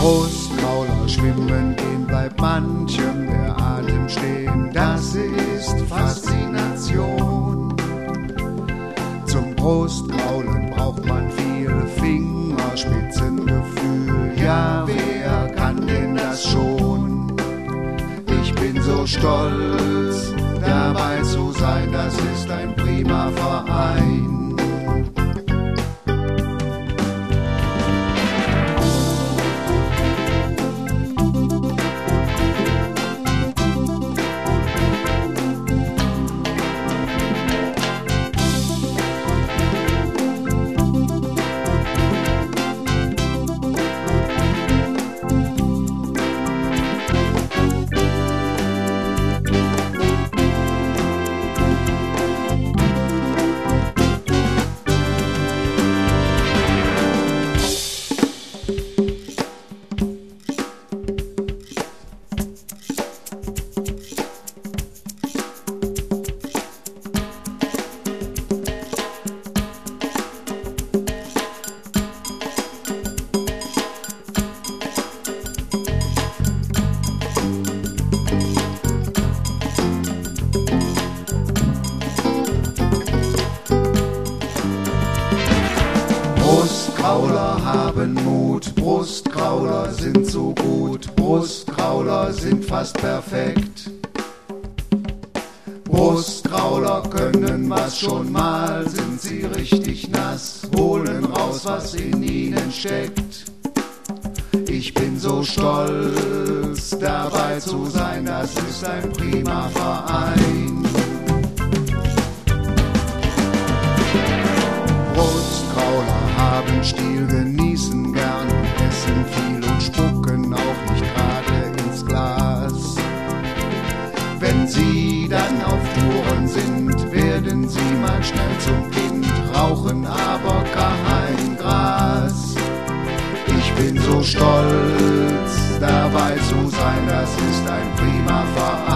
Brustkrauler schwimmen gehen, bleibt manchem der Atem stehen. Das ist Faszination. Zum Brustkraulen braucht man viele Fingerspitzengefühl. Ja, wer kann denn das schon? Ich bin so stolz, dabei zu sein, das ist ein prima Verein. Brustkrauler haben Mut, Brustkrauler sind so gut, Brustkrauler sind fast perfekt. Brustkrauler können was schon mal, sind sie richtig nass, holen raus, was in ihnen steckt. Ich bin so stolz, dabei zu sein, das ist ein prima Verein. Brustkrauler haben Stil, genießen gern und essen viel und spucken auch nicht gerade ins Glas. Wenn sie dann auf Touren sind, werden sie mal schnell zum Kind, rauchen aber kein Gras. Ich bin so stolz, dabei zu sein, das ist ein prima Verein.